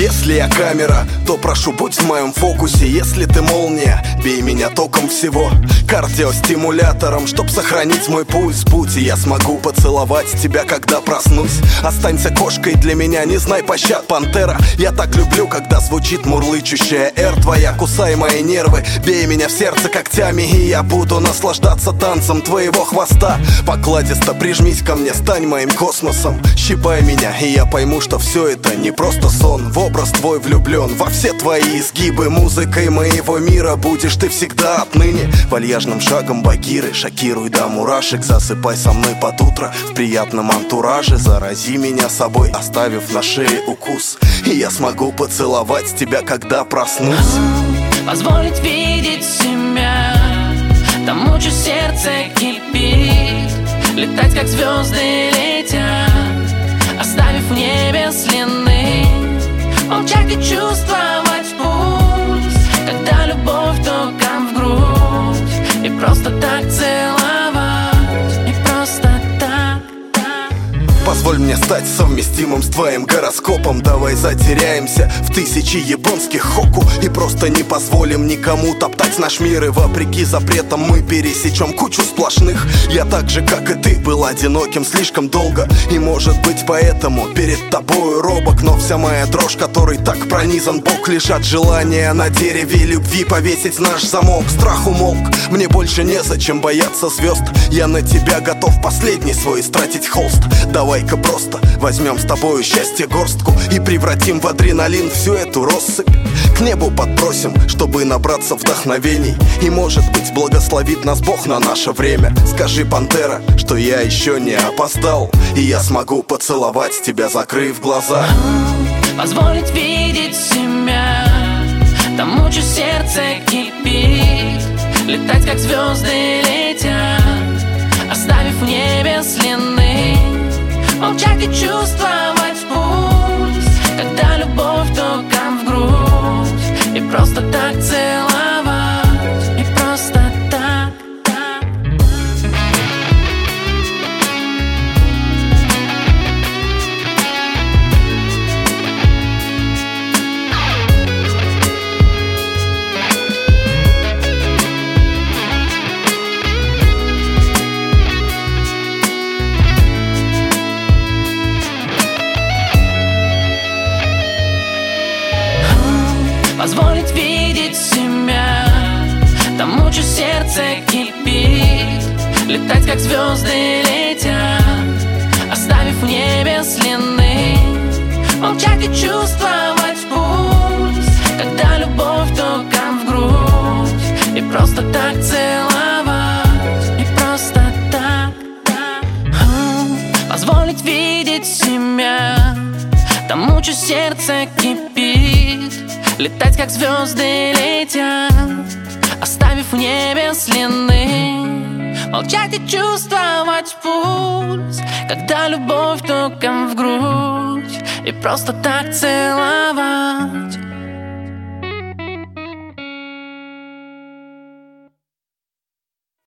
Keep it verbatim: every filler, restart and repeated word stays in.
Если я камера, то прошу, будь в моем фокусе. Если ты молния, бей меня током всего, кардиостимулятором, чтоб сохранить мой пульс. Будь, и я смогу поцеловать тебя, когда проснусь. Останься кошкой для меня, не знай пощад, пантера. Я так люблю, когда звучит мурлычущая эр твоя. Кусай мои нервы, бей меня в сердце когтями, и я буду наслаждаться танцем твоего хвоста. Покладисто прижмись ко мне, стань моим космосом. Щипай меня, и я пойму, что все это не просто сон. В образ твой влюблен, во все твои изгибы. Музыкой моего мира будешь ты всегда отныне. Вальяжным шагом багиры, шокируй до мурашек. Засыпай со мной под утро в приятном антураже. Зарази меня собой, оставив на шее укус, и я смогу поцеловать тебя, когда проснусь. Позволить видеть себя тому, что сердце кипит. Летать, как звезды летят, оставив в небе следы. Молчать и чувствовать пульс, когда любовь током в грудь. И просто так целовать, и просто так, так. Позволь мне стать совместимым с твоим гороскопом. Давай затеряемся в тысячи японских хоку и просто не позволим никому топтать наш мир. И вопреки запретам мы пересечем кучу сплошных. Я так же, как и ты, был одиноким слишком долго, и может быть поэтому перед тобою робок. Но вся моя дрожь, которой так пронизан бок, лишь от желания на дереве любви повесить наш замок. Страх умолк, мне больше незачем бояться звезд. Я на тебя готов последний свой истратить холст. Давай-ка просто возьмем с тобою счастье горстку и превратим в адреналин всю эту россыпь. К небу подбросим, чтобы набраться вдохновений, и, может быть, благословит нас Бог на наше время. Скажи, пантера, что я еще не опоздал, и я смогу поцеловать тебя, закрыв глаза. Позволить видеть себя тому, что сердце кипит. Летать, как звезды летят, оставив в небе следы. Молчать и чувствовать пульс, когда любовь током в грудь. И просто так целовать, и просто так, так. Позволить видеть себя тому, что сердце кипит. Летать, как звезды летят, оставив в небе следы. Молчать и чувствовать пульс, когда любовь током в грудь. И просто так целовать, и просто так, так. Позволить видеть себя тому, что сердце кипит. Летать, как звезды летят, оставив в небе следы. Молчать и чувствовать пульс, когда любовь током в грудь. И просто так целовать.